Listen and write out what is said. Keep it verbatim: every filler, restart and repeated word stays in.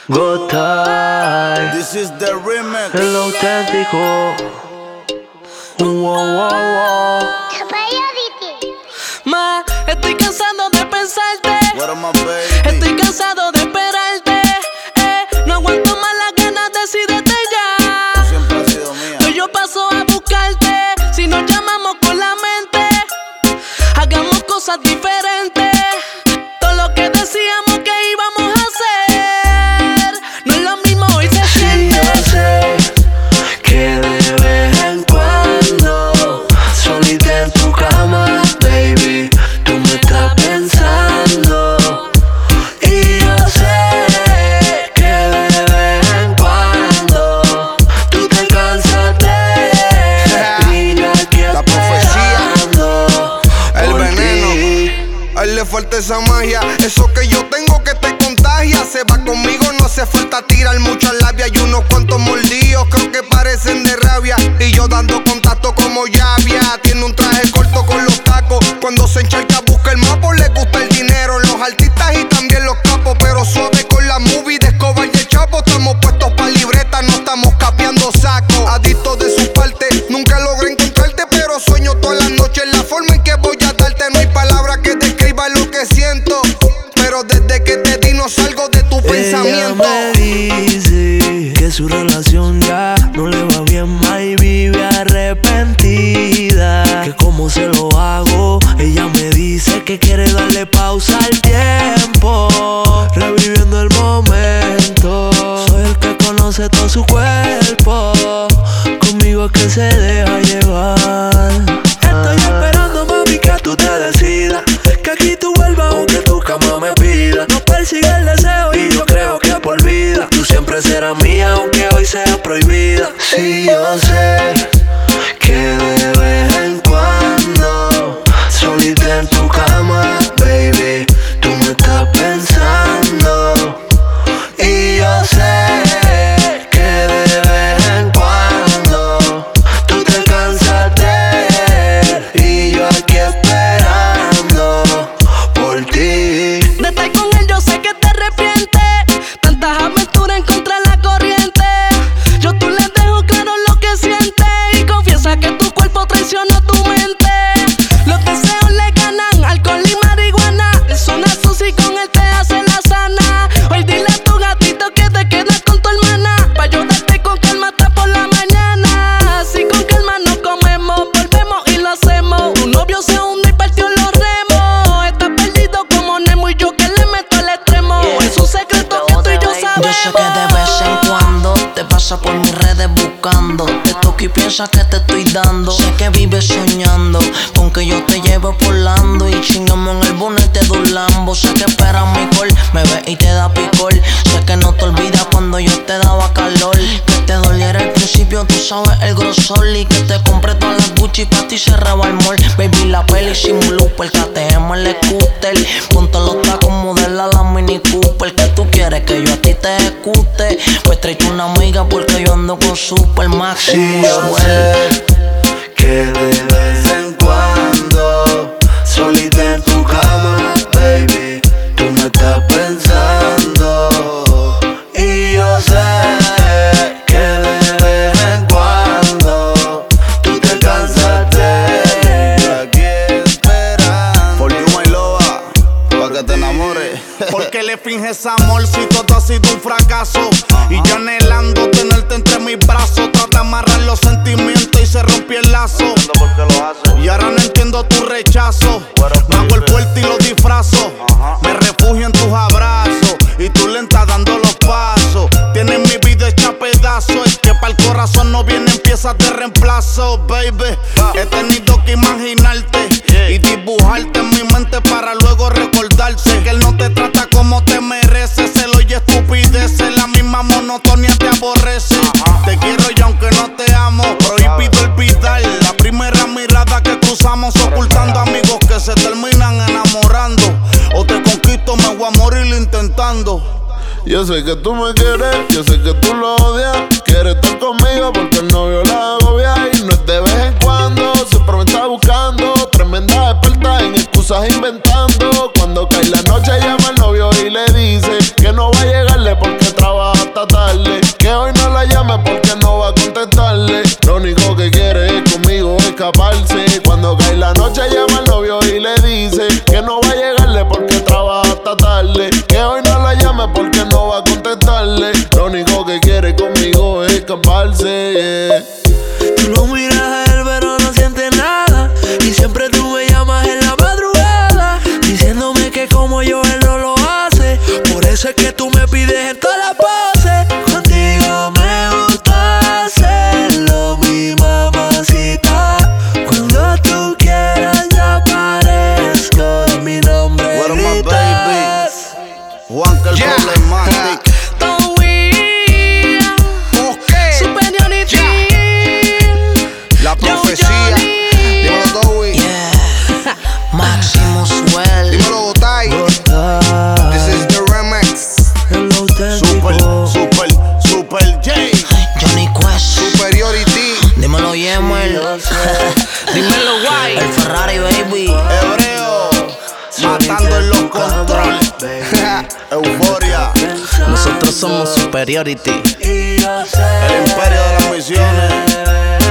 Go time. This is the remix. El auténtico. Wow, wow, wow. Ma, estoy cansado de pensarte. What am I, baby? Estoy cansado de esperarte. Eh, no aguanto más las ganas, decídete ya. Tú siempre has sido mía. Que yo paso a buscarte. Si nos llamamos con la mente, hagamos cosas diferentes. Todo lo que decíamos que íbamos a hacer, no es lo mismo, hoy se Sí, siente. yo sé que de vez en cuando, solita en tu cama, baby, tú me estás pensando. Y yo sé que de vez en cuando tú te cansas de y yo aquí La profecía, esperando el por veneno. ti. A él le falta esa magia, eso que yo tengo que te contagia. Se va conmigo, no hace falta tirar mucha labia. Y unos cuantos mordidos, creo que parecen de rabia. Y yo dando contacto como llavia. Tiene un traje corto con los tacos. Cuando se encharca busca el mapa, le gusta el dinero. Los artistas y también los capos. Pero suave con la movie de Escobar y el Chapo. Estamos puestos pa' libreta, no estamos capeando sacos. Adicto de su parte, nunca logré encontrarte. Pero sueño todas las noches la forma en que voy a darte. No hay palabra que describa lo que siento. Pero desde que te di no salgo de tu pensamiento. Ella me dice que su relación ya no le va bien, ma, y vive arrepentida. Que cómo se lo hago, ella me dice que quiere darle pausa al tiempo, reviviendo el momento. Soy el que conoce todo su cuerpo, conmigo es que se deja llevar. Estoy esperando, mami, que tú te decidas, que aquí tú vuelvas aunque tu cama me pida. No persigue el deseo y yo creo que por vida tú siempre serás mía aunque hoy sea prohibida. Sí, yo sé que de vez en cuando, solita en tu cama, baby, tú me estás pensando. Y yo sé que de vez en cuando tú te cansas de él y yo aquí esperando por ti. De estar con él yo sé que te arrepientes. Tantas aventuras en contra de la corriente. Yo tú le dejo claro lo que sientes y confiesa que tu cuerpo traiciona tu mente. Los deseos le ganan alcohol y marihuana. Es una sushi con él te hace la sana. Hoy dile a tu gatito que te quedas con tu hermana, pa' ayudarte con calma hasta por la mañana. Así con calma nos comemos, volvemos y lo hacemos. Tu novio se hunde y partió los remos. Estás perdido como Nemo y yo que le meto al extremo. Es un secreto que tú y yo sabemos. Yo sé que de vez en cuando te pasa por mis redes buscando. Te toco y piensas que te estoy dando. Sé que vives soñando con que yo te lleve volando y chingamos en el bonete de un Lambo. Sé que esperas mi call, me ves y te da picor. Sé que no te olvidas cuando yo te daba calor. Que te doliera al principio, tú sabes el grosor. Y que te compré todas las Gucci pa' ti cerraba el mall. Baby, la peli sin blooper, K T M el scooter. Ponte los tacos, modela la Mini Cooper. Que tú quieres que yo a ti te ejecute, pues tráete una amiga porque yo ando con Super Maxi. Sí, yo sé que de vez en cuando, solita en tu cama, baby, tú me estás pensando. Y yo sé que de vez en cuando tú te cansas de Aquí esperando. For you, my loba, pa' que te enamores. Porque le finges amor si todo ha sido un fracaso? Y yo anhelando tenerte entre mis brazos. Trata de amarrar los sentimientos y se rompió el lazo. No entiendo por qué lo haces. Y ahora no entiendo tu rechazo. Me hago el fuerte y lo disfrazo. Me refugio en tus abrazos y tú lenta dando los pasos. Tienes mi vida hecha pedazos. Es que para el corazón no vienen piezas de reemplazo, baby. He tenido que imaginarte y dibujarte en mi mente para luego recordarte que él no te trata como te mereces. Se lo oye estupideces, la misma monotonía te aborrece. Te quiero y aunque no te amo, prohibido olvidar la primera mirada que cruzamos, ocultando amigos que se terminan enamorando. O te conquisto, me voy a morir intentando. Yo sé que tú me quieres, yo sé que tú lo odias. Quieres estar conmigo porque el novio la agobia. Y no es de vez en cuando, siempre me está buscando. Tremenda experta en excusas inventando. Cuando cae la noche llama al novio y le dice que no va a llegarle porque trabaja hoy no la llame porque no va a contestarle. Lo único que quiere conmigo es escaparse, yeah. Tú lo miras a él pero no sientes nada, y siempre tú me llamas en la madrugada diciéndome que como yo él no lo hace. Por eso es que tú me pides en todas las poses. Contigo me gusta hacerlo, mi mamacita. Cuando tú quieras yo aparezco, en mi nombre What up, my gritas. baby? Juanca el Yeah. Problematic. Superiority. La profecía. Johnny. Dímelo, Toby. Yeah. Maximus Well. Dímelo, Gotay. This is the remix. El Super, auténtico. super, super J. Johnny Quest. Superiority. Dímelo, Yemel. Dímelo, guay. El Ferrari, baby. Hebreo. Matando en los controles. Euforia. Nosotros somos Superiority. Y yo sé El imperio de las misiones.